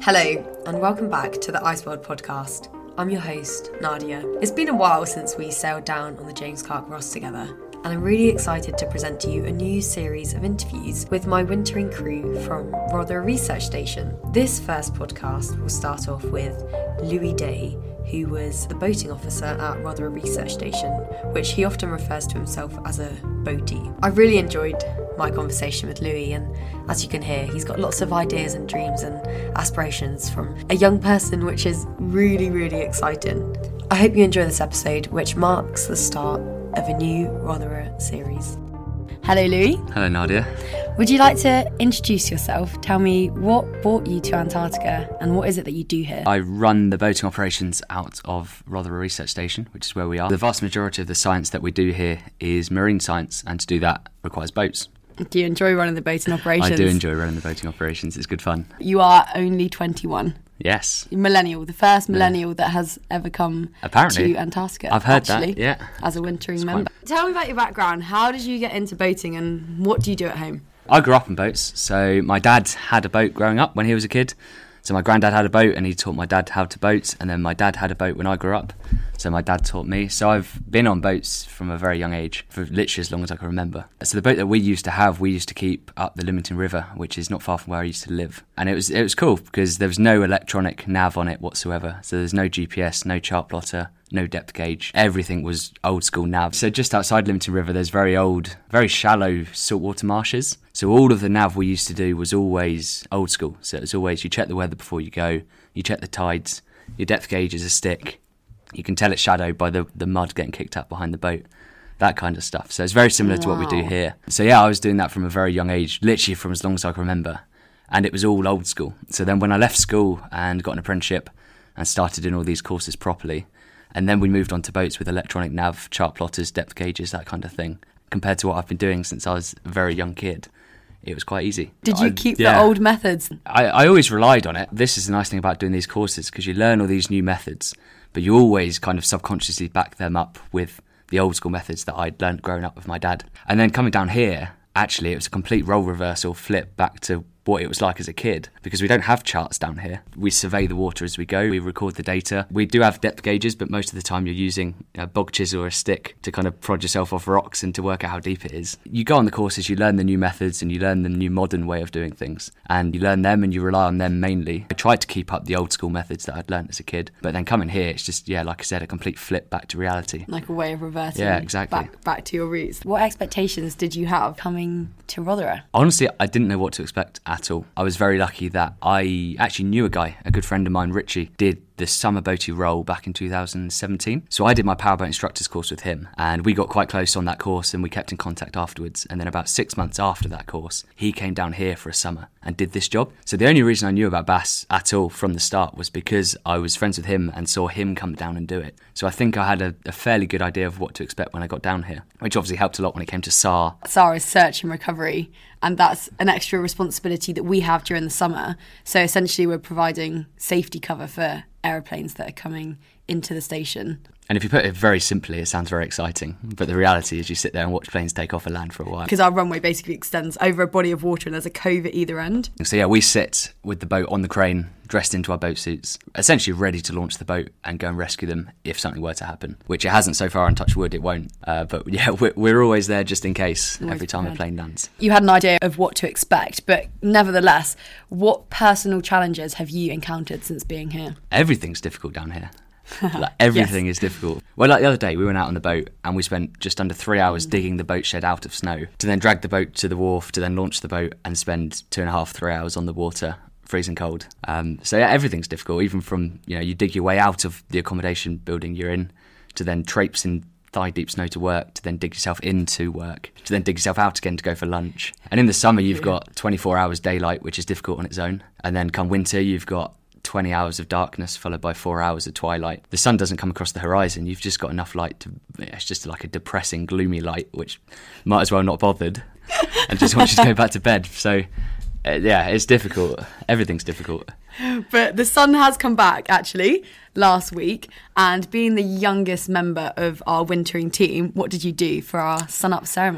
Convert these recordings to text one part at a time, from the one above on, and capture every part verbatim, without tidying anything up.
Hello, and welcome back to the Ice World podcast. I'm your host, Nadia. It's been a while since we sailed down on the James Clark Ross together, and I'm really excited to present to you a new series of interviews with my wintering crew from Rotherham Research Station. This first podcast will start off with Louis Day, who was the boating officer at Rotherham Research Station, which he often refers to himself as a boatie. I really enjoyed my conversation with Louis, and as you can hear, he's got lots of ideas and dreams and aspirations from a young person, which is really, really exciting. I hope you enjoy this episode, which marks the start of a new Rotherham series. Hello, Louis. Hello, Nadia. Would you like to introduce yourself? Tell me what brought you to Antarctica and what is it that you do here? I run the boating operations out of Rotherham Research Station, which is where we are. The vast majority of the science that we do here is marine science, and to do that requires boats. Do you enjoy running the boating operations? I do enjoy running the boating operations. It's good fun. You are only twenty-one. Yes. Millennial, the first millennial yeah. that has ever come Apparently. to Antarctica. I've heard actually, that, yeah. As a wintering it's member. Quite... Tell me about your background. How did you get into boating and what do you do at home? I grew up on boats. So my dad had a boat growing up when he was a kid. So my granddad had a boat and he taught my dad how to boat, and then my dad had a boat when I grew up. So my dad taught me. So I've been on boats from a very young age, for literally as long as I can remember. So the boat that we used to have, we used to keep up the Lymington River, which is not far from where I used to live. And it was it was cool because there was no electronic nav on it whatsoever. So there's no G P S, no chart plotter, no depth gauge. Everything was old school nav. So just outside Lymington River, there's very old, very shallow saltwater marshes. So all of the nav we used to do was always old school. So it was always, you check the weather before you go, you check the tides, your depth gauge is a stick. You can tell it's shadowed by the, the mud getting kicked up behind the boat, that kind of stuff. So it's very similar wow. to what we do here. So yeah, I was doing that from a very young age, literally from as long as I can remember. And it was all old school. So then when I left school and got an apprenticeship and started doing all these courses properly, and then we moved on to boats with electronic nav, chart plotters, depth gauges, that kind of thing, compared to what I've been doing since I was a very young kid. It was quite easy. Did you I, keep yeah. the old methods? I, I always relied on it. This is the nice thing about doing these courses, because you learn all these new methods, but you always kind of subconsciously back them up with the old school methods that I'd learned growing up with my dad. And then coming down here, actually, it was a complete role reversal, flip back to what it was like as a kid, because we don't have charts down here. We survey the water as we go, we record the data. We do have depth gauges, but most of the time you're using a bog chisel or a stick to kind of prod yourself off rocks and to work out how deep it is. You go on the courses, you learn the new methods and you learn the new modern way of doing things, and you learn them and you rely on them mainly. I tried to keep up the old school methods that I'd learned as a kid, but then coming here, it's just, yeah, like I said, a complete flip back to reality. Like a way of reverting yeah, exactly. back, back to your roots. What expectations did you have coming to Rotherham? Honestly, I didn't know what to expect at all. I was very lucky that I actually knew a guy, a good friend of mine, Richie, did the summer boatie role back in two thousand seventeen. So I did my powerboat instructors course with him, and we got quite close on that course and we kept in contact afterwards. And then about six months after that course, he came down here for a summer and did this job. So the only reason I knew about bass at all from the start was because I was friends with him and saw him come down and do it. So I think I had a, a fairly good idea of what to expect when I got down here, which obviously helped a lot when it came to S A R. S A R is search and recovery, and that's an extra responsibility that we have during the summer. So essentially we're providing safety cover for aeroplanes that are coming into the station. And if you put it very simply, it sounds very exciting. But the reality is you sit there and watch planes take off and land for a while. Because our runway basically extends over a body of water and there's a cove at either end. So yeah, we sit with the boat on the crane, dressed into our boat suits, essentially ready to launch the boat and go and rescue them if something were to happen, which it hasn't so far, and touch wood, it won't. Uh, but yeah, we're, we're always there just in case always every time prepared. A plane lands. You had an idea of what to expect, but nevertheless, what personal challenges have you encountered since being here? Everything's difficult down here. Like everything yes. is difficult. Well, like the other day, we went out on the boat and we spent just under three hours mm. digging the boat shed out of snow to then drag the boat to the wharf to then launch the boat and spend two and a half, three hours on the water, freezing cold. Um, so yeah, everything's difficult, even from, you know, you dig your way out of the accommodation building you're in to then traipse in thigh-deep snow to work, to then dig yourself into work, to then dig yourself out again to go for lunch. And in the summer, you've got twenty-four hours daylight, which is difficult on its own. And then come winter, you've got twenty hours of darkness followed by four hours of twilight. The sun doesn't come across the horizon. You've just got enough light to, it's just like a depressing, gloomy light, which might as well not bothered and just wants you to go back to bed. So uh, yeah, it's difficult. Everything's difficult. But the sun has come back actually last week, and being the youngest member of our wintering team, what did you do for our sun up ceremony?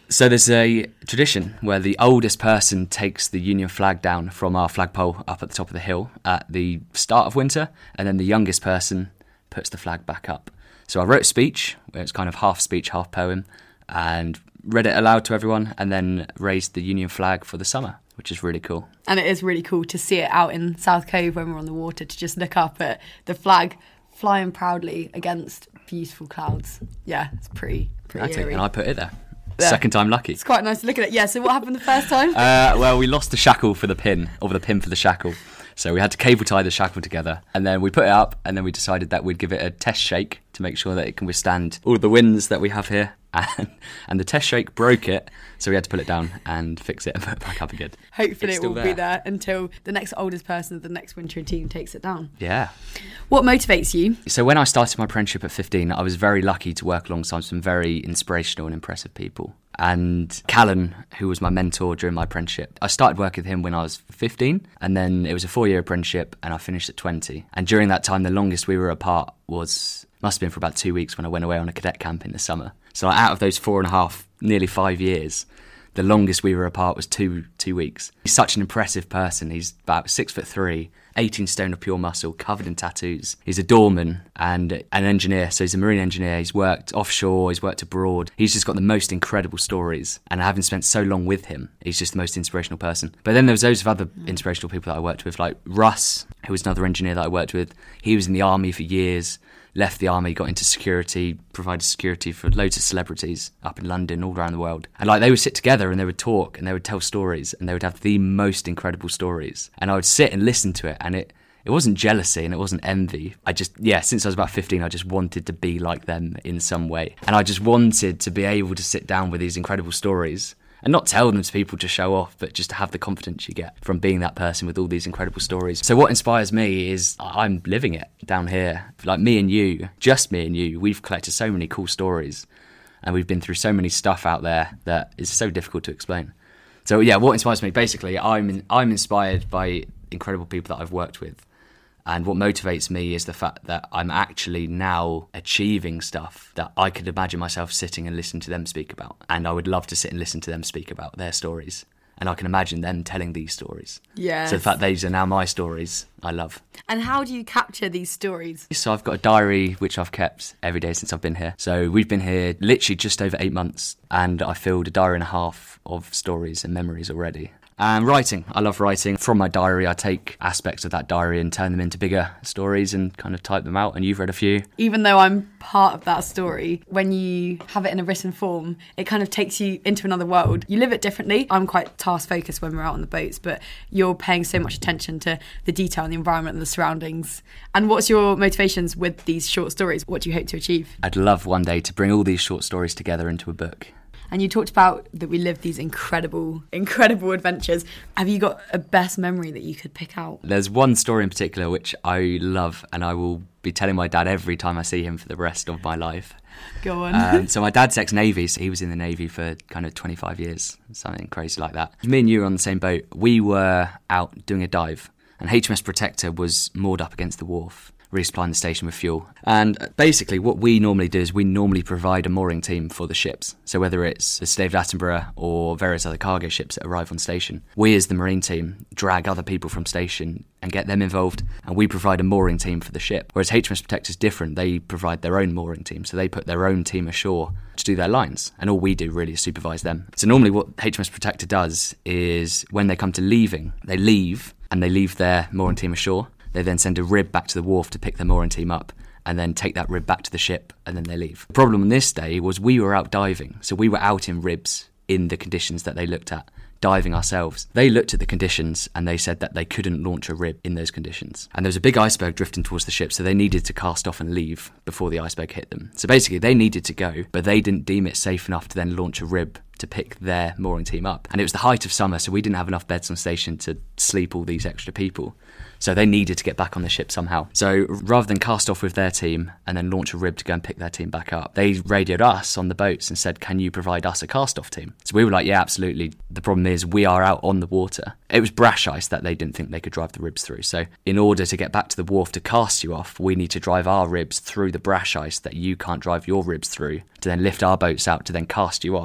So there's a tradition where the oldest person takes the Union flag down from our flagpole up at the top of the hill at the start of winter, and then the youngest person puts the flag back up. So I wrote a speech, where it's kind of half speech, half poem, and read it aloud to everyone, and then raised the Union flag for the summer, which is really cool. And it is really cool to see it out in South Cove when we're on the water, to just look up at the flag flying proudly against beautiful clouds. Yeah, it's pretty, pretty eerie. And I put it there. Yeah. Second time lucky. It's quite nice to look at it. Yeah, so what happened the first time? Uh, well, we lost the shackle for the pin, or the pin for the shackle. So we had to cable tie the shackle together, and then we put it up, and then we decided that we'd give it a test shake to make sure that it can withstand all the winds that we have here. And, and the test shake broke it, so we had to pull it down and fix it and put it back up again. Hopefully It's it will still be there. there until the next oldest person of the next wintering team takes it down. Yeah. What motivates you? So when I started my apprenticeship at fifteen, I was very lucky to work alongside some very inspirational and impressive people. And Callan, who was my mentor during my apprenticeship, I started working with him when I was fifteen, and then it was a four-year apprenticeship, and I finished at twenty. And during that time, the longest we were apart was, must have been for about two weeks when I went away on a cadet camp in the summer. So out of those four and a half, nearly five years, the longest we were apart was two two weeks. He's such an impressive person. He's about six foot three, eighteen stone of pure muscle, covered in tattoos. He's a doorman and an engineer. So he's a marine engineer. He's worked offshore. He's worked abroad. He's just got the most incredible stories. And having spent so long with him, he's just the most inspirational person. But then there was those of other inspirational people that I worked with, like Russ, who was another engineer that I worked with. He was in the army for years. Left the army, got into security, provided security for loads of celebrities up in London, all around the world. And like they would sit together and they would talk and they would tell stories and they would have the most incredible stories. And I would sit and listen to it, and it, it wasn't jealousy and it wasn't envy. I just, yeah, since I was about fifteen, I just wanted to be like them in some way. And I just wanted to be able to sit down with these incredible stories and not tell them to people to show off, but just to have the confidence you get from being that person with all these incredible stories. So what inspires me is I'm living it down here. Like me and you, just me and you, we've collected so many cool stories and we've been through so many stuff out there that is so difficult to explain. So yeah, what inspires me? Basically, I'm I'm inspired by incredible people that I've worked with. And what motivates me is the fact that I'm actually now achieving stuff that I could imagine myself sitting and listening to them speak about. And I would love to sit and listen to them speak about their stories. And I can imagine them telling these stories. Yeah. So the fact these are now my stories, I love. And how do you capture these stories? So I've got a diary which I've kept every day since I've been here. So we've been here literally just over eight months. And I filled a diary and a half of stories and memories already. And writing. I love writing. From my diary, I take aspects of that diary and turn them into bigger stories and kind of type them out. And you've read a few. Even though I'm part of that story, when you have it in a written form, it kind of takes you into another world. You live it differently. I'm quite task-focused when we're out on the boats, but you're paying so much attention to the detail and the environment and the surroundings. And what's your motivations with these short stories? What do you hope to achieve? I'd love one day to bring all these short stories together into a book. And you talked about that we lived these incredible, incredible adventures. Have you got a best memory that you could pick out? There's one story in particular which I love and I will be telling my dad every time I see him for the rest of my life. Go on. Um, so my dad's ex-Navy, so he was in the Navy for kind of twenty-five years, something crazy like that. Me and you were on the same boat. We were out doing a dive and H M S Protector was moored up against the wharf, resupplying the station with fuel. And basically what we normally do is we normally provide a mooring team for the ships. So whether it's the Slave of Attenborough or various other cargo ships that arrive on station, we as the marine team drag other people from station and get them involved, and we provide a mooring team for the ship. Whereas H M S Protector is different. They provide their own mooring team, so they put their own team ashore to do their lines, and all we do really is supervise them. So normally what H M S Protector does is when they come to leaving, they leave and they leave their mooring team ashore. They then send a rib back to the wharf to pick their mooring team up and then take that rib back to the ship and then they leave. The problem on this day was we were out diving. So we were out in ribs in the conditions that they looked at, diving ourselves. They looked at the conditions and they said that they couldn't launch a rib in those conditions. And there was a big iceberg drifting towards the ship, so they needed to cast off and leave before the iceberg hit them. So basically they needed to go, but they didn't deem it safe enough to then launch a rib to pick their mooring team up. And it was the height of summer, so we didn't have enough beds on station to sleep all these extra people. So they needed to get back on the ship somehow. So rather than cast off with their team and then launch a rib to go and pick their team back up, they radioed us on the boats and said, can you provide us a cast-off team? So we were like, yeah, absolutely. The problem is we are out on the water. It was brash ice that they didn't think they could drive the ribs through. So in order to get back to the wharf to cast you off, we need to drive our ribs through the brash ice that you can't drive your ribs through to then lift our boats out to then cast you off.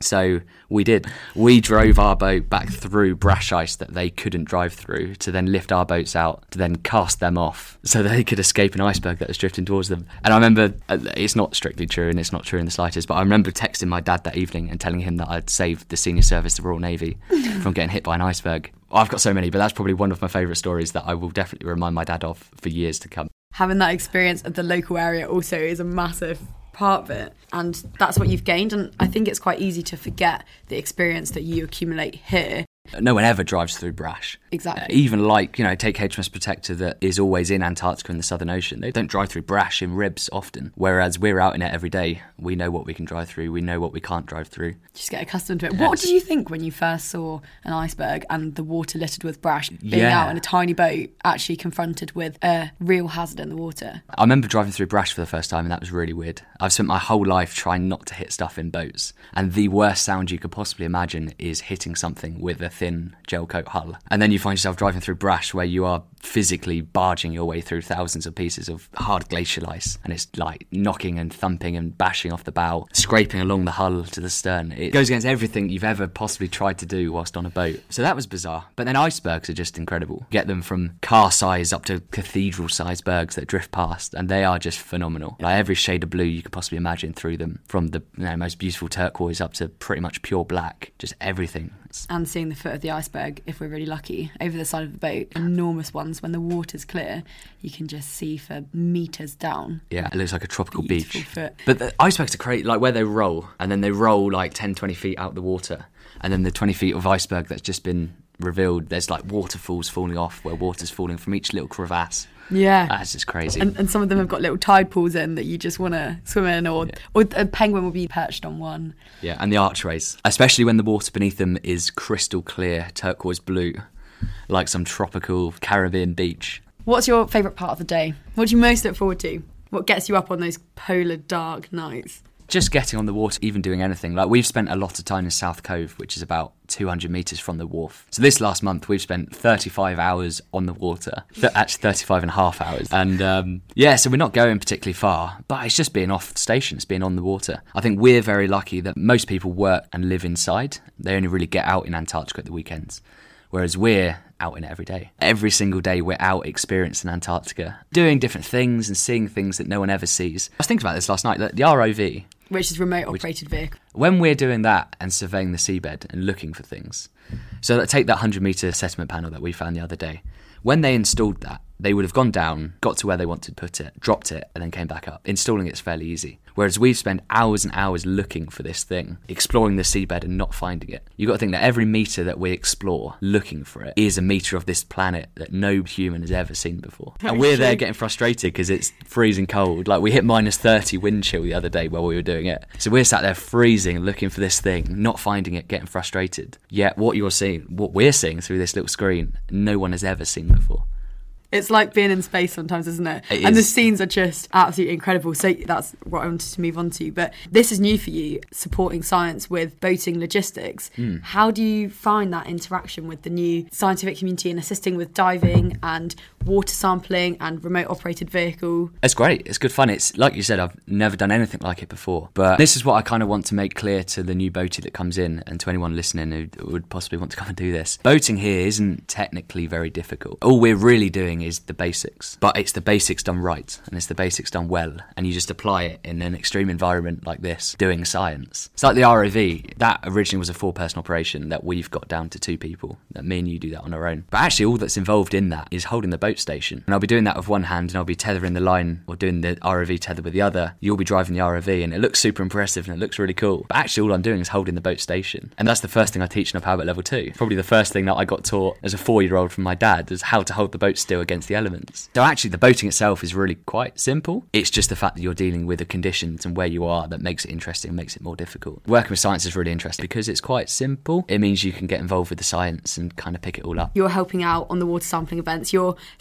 So we did. We drove our boat back through brash ice that they couldn't drive through to then lift our boats out, to then cast them off so they could escape an iceberg that was drifting towards them. And I remember, it's not strictly true and it's not true in the slightest, but I remember texting my dad that evening and telling him that I'd saved the senior service, the Royal Navy, from getting hit by an iceberg. I've got so many, but that's probably one of my favourite stories that I will definitely remind my dad of for years to come. Having that experience of the local area also is a massive part of it, and that's what you've gained. And I think it's quite easy to forget the experience that you accumulate here. No one ever drives through brash. Exactly. Uh, even like, you know, take H M S Protector that is always in Antarctica in the Southern Ocean. They don't drive through brash in ribs often, whereas we're out in it every day. We know what we can drive through. We know what we can't drive through. Just get accustomed to it. What did you think when you first saw an iceberg and the water littered with brash, being yeah. out in a tiny boat, actually confronted with a real hazard in the water? I remember driving through brash for the first time, and that was really weird. I've spent my whole life trying not to hit stuff in boats, and the worst sound you could possibly imagine is hitting something with a thin gel coat hull. And then you find yourself driving through brash where you are physically barging your way through thousands of pieces of hard glacial ice, and it's like knocking and thumping and bashing off the bow, scraping along the hull to the stern. It goes against everything you've ever possibly tried to do whilst on a boat. So that was bizarre. But then icebergs are just incredible. Get them from car size up to cathedral size bergs that drift past, and they are just phenomenal. Like every shade of blue you could possibly imagine through them, from the you know, most beautiful turquoise up to pretty much pure black, just everything. And seeing the foot of the iceberg, if we're really lucky, over the side of the boat, enormous ones. When the water's clear, you can just see for metres down. Yeah, it looks like a tropical Beautiful beach. Foot. But the icebergs are crazy, like where they roll, and then they roll like ten, twenty feet out the water, and then the twenty feet of iceberg that's just been revealed, there's like waterfalls falling off where water's falling from each little crevasse. Yeah. That's just crazy. And, and some of them have got little tide pools in that you just want to swim in, or, yeah. or a penguin will be perched on one. Yeah, and the archways, especially when the water beneath them is crystal clear, turquoise blue, like some tropical Caribbean beach. What's your favourite part of the day? What do you most look forward to? What gets you up on those polar dark nights? Just getting on the water, even doing anything. Like, we've spent a lot of time in South Cove, which is about two hundred metres from the wharf. So this last month, we've spent thirty-five hours on the water. Th- actually, thirty-five and a half hours. And, um, yeah, so we're not going particularly far, but it's just being off station, it's being on the water. I think we're very lucky that most people work and live inside. They only really get out in Antarctica at the weekends, whereas we're out in it every day. Every single day we're out experiencing Antarctica, doing different things and seeing things that no one ever sees. I was thinking about this last night, the R O V, which is remote operated vehicle. When we're doing that and surveying the seabed and looking for things, so that, take that one hundred metre settlement panel that we found the other day. When they installed that, they would have gone down, got to where they wanted to put it, dropped it, and then came back up. Installing it's fairly easy. Whereas we've spent hours and hours looking for this thing, exploring the seabed and not finding it. You've got to think that every metre that we explore, looking for it, is a metre of this planet that no human has ever seen before. And we're there getting frustrated because it's freezing cold. Like, we hit minus thirty wind chill the other day while we were doing it. So we're sat there freezing, looking for this thing, not finding it, getting frustrated. Yet what you're seeing, what we're seeing through this little screen, no one has ever seen before. It's like being in space sometimes, isn't it? It and is. The scenes are just absolutely incredible. So that's what I wanted to move on to. But this is new for you, supporting science with boating logistics. Mm. How do you find that interaction with the new scientific community and assisting with diving and water sampling and remote operated vehicle? It's great. It's good fun. It's like you said, I've never done anything like it before. But this is what I kind of want to make clear to the new boatie that comes in and to anyone listening who would possibly want to come and do this. Boating here isn't technically very difficult. All we're really doing is the basics, but it's the basics done right, and it's the basics done well, and you just apply it in an extreme environment like this, doing science. It's like the R O V. That originally was a four-person operation that we've got down to two people, that me and you do that on our own. But actually all that's involved in that is holding the boat station, and I'll be doing that with one hand, and I'll be tethering the line or doing the R O V tether with the other. You'll be driving the R O V, and it looks super impressive and it looks really cool, but actually all I'm doing is holding the boat station. And that's the first thing I teach in a powerboat level two. Probably the first thing that I got taught as a four-year-old from my dad is how to hold the boat still against the elements. So actually the boating itself is really quite simple. It's just the fact that you're dealing with the conditions and where you are that makes it interesting and makes it more difficult. Working with science is really interesting because it's quite simple. It means you can get involved with the science and kind of pick it all up. You're helping out on the water sampling events. You're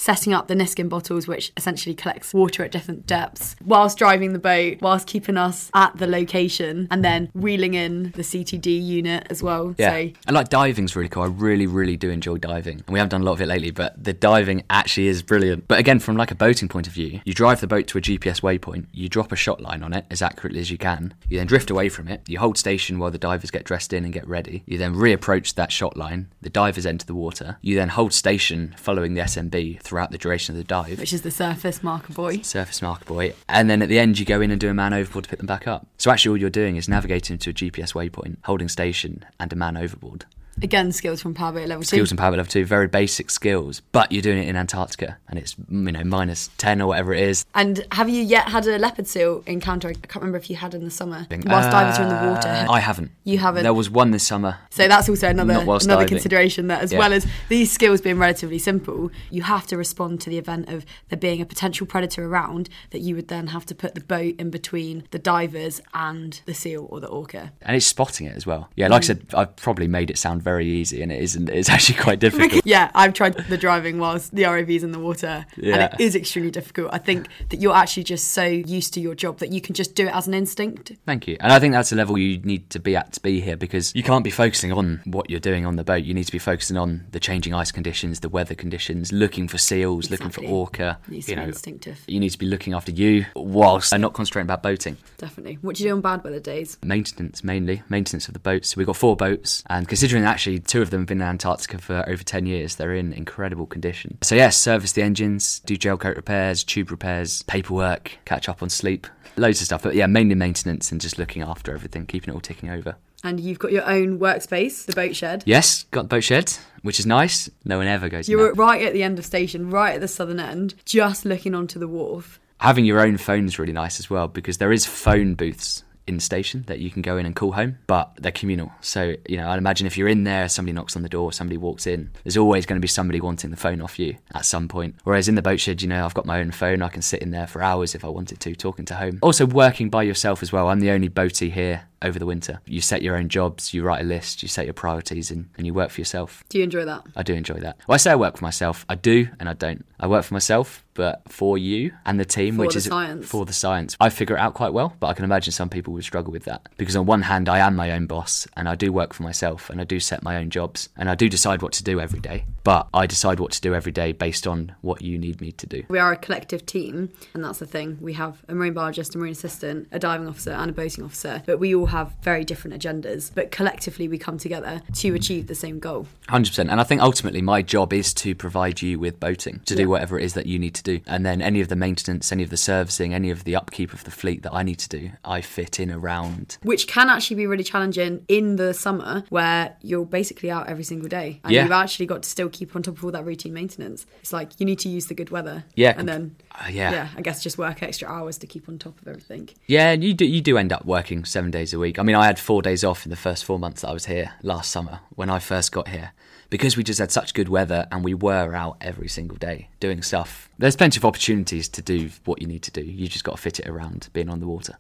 setting up the Niskin bottles, which essentially collects water at different depths, whilst driving the boat, whilst keeping us at the location, and then wheeling in the C T D unit as well. Yeah, So, and like diving's really cool. I really, really do enjoy diving. And we haven't done a lot of it lately, but the diving actually is brilliant. But again, from like a boating point of view, you drive the boat to a G P S waypoint, you drop a shot line on it as accurately as you can, you then drift away from it, you hold station while the divers get dressed in and get ready, you then reapproach that shot line, the divers enter the water, you then hold station following the S M B throughout the duration of the dive. which is the surface marker buoy. Surface marker buoy, and then at the end you go in and do a man overboard to pick them back up. So actually all you're doing is navigating to a G P S waypoint, holding station and a man overboard. Again, skills from Powerboat Level Skills two. and power level two, very basic skills, but you're doing it in Antarctica and it's, you know, minus ten or whatever it is. And have you yet had a leopard seal encounter? I can't remember if you had in the summer. Whilst Uh, divers are in the water. I haven't. You haven't? There was one this summer. So that's also another Not whilst another diving. consideration, that as Yeah. well as these skills being relatively simple, you have to respond to the event of there being a potential predator around, that you would then have to put the boat in between the divers and the seal or the orca. And it's spotting it as well. Yeah, like I said, I've probably made it sound very easy and it isn't. It's actually quite difficult. Yeah, I've tried the driving whilst the R O V's in the water, Yeah. and it is extremely difficult. I think that you're actually just so used to your job that you can just do it as an instinct. Thank you. And I think that's a level you need to be at to be here, because you can't be focusing on what you're doing on the boat. You need to be focusing on the changing ice conditions, the weather conditions, looking for seals, looking for Exactly. orca. Needs You to be know, instinctive. you need to be looking after you whilst not concentrating about boating. Definitely. What do you do on bad weather days? Maintenance, mainly. Maintenance of the boats. So we've got four boats, and considering actually two of them have been in Antarctica for over ten years, they're in incredible condition. So yes, service the engines, do gel coat repairs, tube repairs, paperwork, catch up on sleep, loads of stuff. But yeah, mainly maintenance and just looking after everything, keeping it all ticking over. And you've got your own workspace, the boat shed. Yes, got the boat shed, which is nice. No one ever goes in You're that. right at the end of station, right at the southern end, just looking onto the wharf. Having your own phone is really nice as well, because there is phone booths in the station that you can go in and call home, but they're communal. So, you know, I'd imagine if you're in there, somebody knocks on the door, somebody walks in, there's always going to be somebody wanting the phone off you at some point. Whereas in the boat shed, you know, I've got my own phone, I can sit in there for hours if I wanted to, talking to home. Also working by yourself as well. I'm the only boatie here over the winter. You set your own jobs, you write a list, you set your priorities, and, and you work for yourself. Do you enjoy that? I do enjoy that. Well, I say I work for myself. I do and I don't. I work for myself, but for you and the team, For which the is science. for the science. I figure it out quite well, but I can imagine some people would struggle with that. Because on one hand, I am my own boss and I do work for myself and I do set my own jobs and I do decide what to do every day. But I decide what to do every day based on what you need me to do. We are a collective team, and that's the thing. We have a marine biologist, a marine assistant, a diving officer and a boating officer, but we all have very different agendas. But collectively we come together to achieve the same goal. one hundred percent. And I think ultimately my job is to provide you with boating, to do Yeah. whatever it is that you need to do. And then any of the maintenance, any of the servicing, any of the upkeep of the fleet that I need to do, I fit in around. Which can actually be really challenging in the summer, where you're basically out every single day. And Yeah. you've actually got to still keep on top of all that routine maintenance. It's like you need to use the good weather. Yeah. And then, Uh, yeah. yeah, I guess just work extra hours to keep on top of everything. Yeah, and you do you do end up working seven days a week. I mean, I had four days off in the first four months that I was here last summer when I first got here, because we just had such good weather and we were out every single day doing stuff. There's plenty of opportunities to do what you need to do. You just got to fit it around being on the water.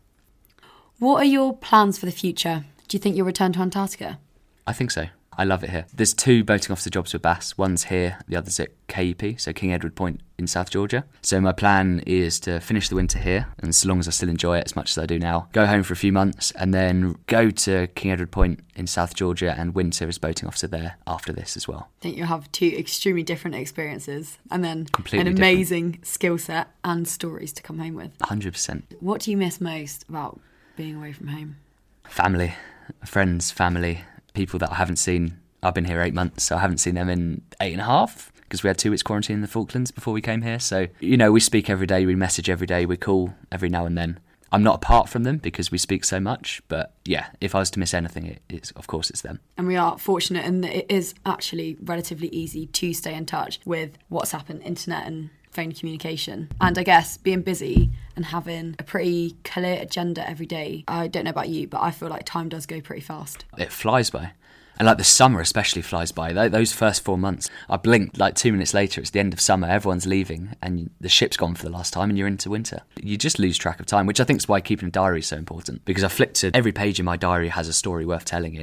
What are your plans for the future? Do you think you'll return to Antarctica? I think so. I love it here. There's two boating officer jobs with Bass. One's here, the other's at K E P, so King Edward Point in South Georgia. So my plan is to finish the winter here, and so long as I still enjoy it as much as I do now, go home for a few months and then go to King Edward Point in South Georgia and winter as boating officer there after this as well. I think you'll have two extremely different experiences, and then Completely an different. amazing skill set and stories to come home with. one hundred percent. What do you miss most about being away from home? Family, friends, family, people that I haven't seen. I've been here eight months, so I haven't seen them in eight and a half, because we had two weeks quarantine in the Falklands before we came here. So, you know, we speak every day, we message every day, we call every now and then. I'm not apart from them because we speak so much, but yeah, if I was to miss anything, it, it's of course it's them. And we are fortunate in that it is actually relatively easy to stay in touch with WhatsApp and internet and phone communication. And I guess being busy and having a pretty clear agenda every day, I don't know about you, but I feel like time does go pretty fast. It flies by. And like the summer especially flies by. Th- Those first four months, I blinked, like two minutes later, it's the end of summer, everyone's leaving and the ship's gone for the last time and you're into winter. You just lose track of time, which I think is why keeping a diary is so important. Because I flipped to every page in my diary has a story worth telling in.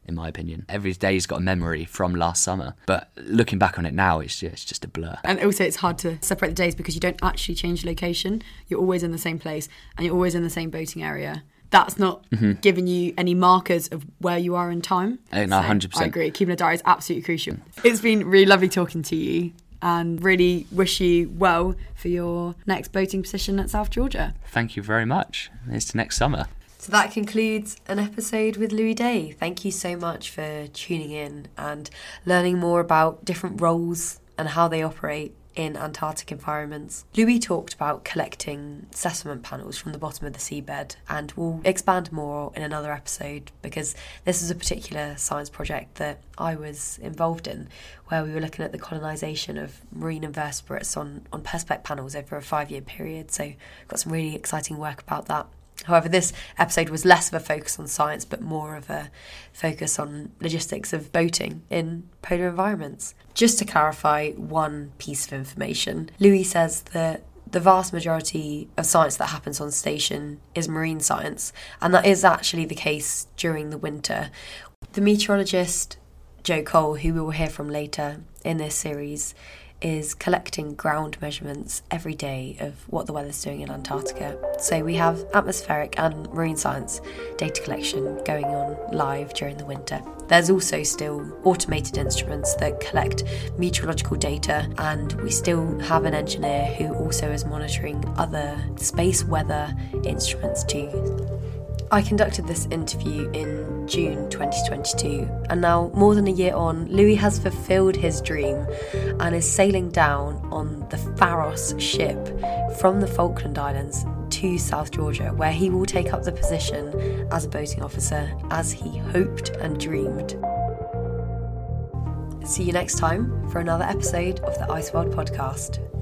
in my opinion. Every day's got a memory from last summer, but looking back on it now, it's just, it's just a blur. And also it's hard to separate the days because you don't actually change location. You're always in the same place and you're always in the same boating area. That's not mm-hmm. giving you any markers of where you are in time. Oh, no, one hundred percent. I agree. Keeping a diary is absolutely crucial. It's been really lovely talking to you and really wish you well for your next boating position at South Georgia. Thank you very much. It's to next summer. So that concludes an episode with Louis Day. Thank you so much for tuning in and learning more about different roles and how they operate in Antarctic environments. Louis talked about collecting settlement panels from the bottom of the seabed, and we'll expand more in another episode because this is a particular science project that I was involved in, where we were looking at the colonisation of marine invertebrates on, on Perspex panels over a five-year period. So got some really exciting work about that. However, this episode was less of a focus on science, but more of a focus on logistics of boating in polar environments. Just to clarify one piece of information, Louis says that the vast majority of science that happens on station is marine science, and that is actually the case during the winter. The meteorologist Joe Cole, who we will hear from later in this series, is collecting ground measurements every day of what the weather's doing in Antarctica. So we have atmospheric and marine science data collection going on live during the winter. There's also still automated instruments that collect meteorological data, and we still have an engineer who also is monitoring other space weather instruments too. I conducted this interview in June twenty twenty-two, and now, more than a year on, Louis has fulfilled his dream and is sailing down on the Pharos ship from the Falkland Islands to South Georgia, where he will take up the position as a boating officer as he hoped and dreamed. See you next time for another episode of the Ice World podcast.